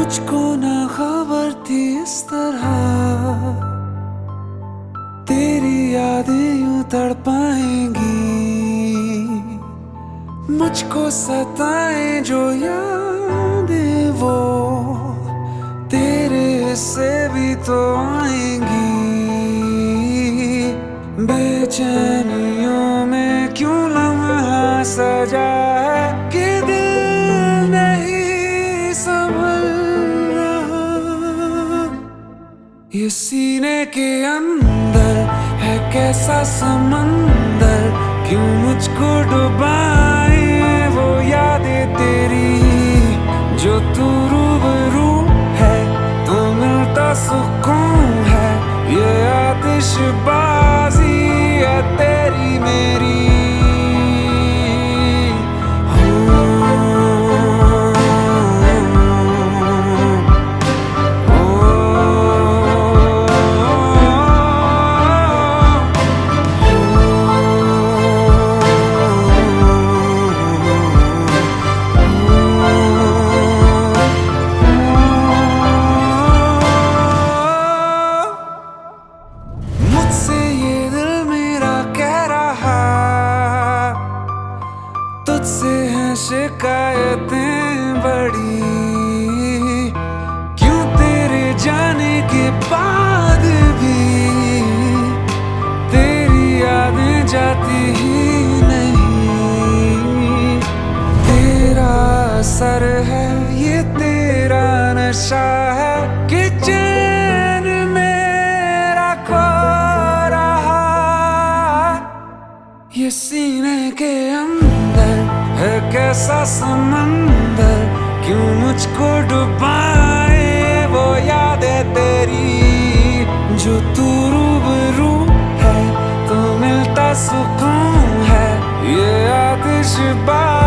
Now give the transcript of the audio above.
मुझको ना खबर थी इस तरह तेरी यादें यूं तड़पाएंगी, मुझको सताए जो यादें वो तेरे से भी तो आएंगी। बेचैनियों में क्यों लम्हा सजा है कि दिल नहीं संभल रहा। ये सीने के अंदर है कैसा समंदर, क्यों मुझको डुबाए वो यादें तेरी। जो तू रूबरू है तो मिलता सुकून है, ये आतिशबाजी है तेरी मेरी। तुझसे हैं शिकायतें बड़ी, क्यों तेरे जाने के बाद भी तेरी यादें जाती ही नहीं। तेरा असर है ये तेरा नशा है कि चैन मेरा खो रहा। ये सीने के अंदर है कैसा समंदर, क्यों मुझको डुबाए वो यादें तेरी। जो तू रूबरू है तो मिलता सुकून है, ये आतिशबाजी